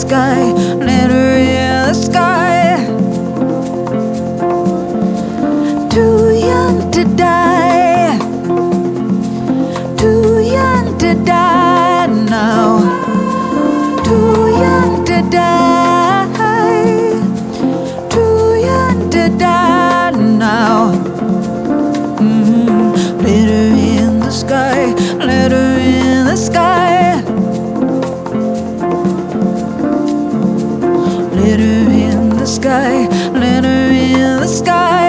sky, let her in the sky. Too young to die, too young to die now. Too young to die, too young to die now. Let her in the sky, let her in the sky. Let her in the sky, let her in the sky.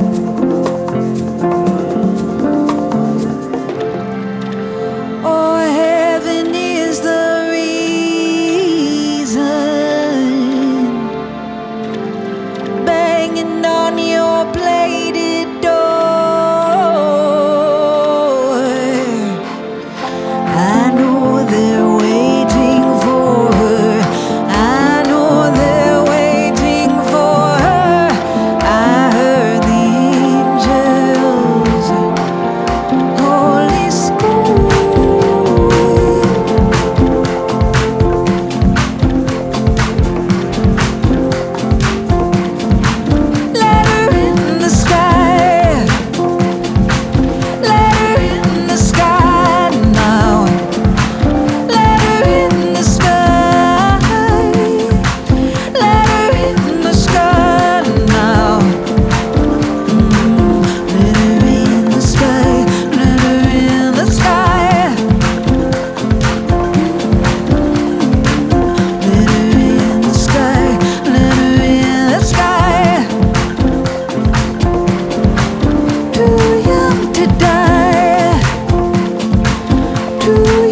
Oh, heaven is the reason, banging on your plated door. I know they're waiting for her, I know they're waiting for her. I heard the angels, Holy Spirit. Let her in the sky, let her in the sky now. Let her in the sky, let her in the sky now. Let her in the sky, let her in the sky. Let her in the sky, let her in the sky. Too young to die, too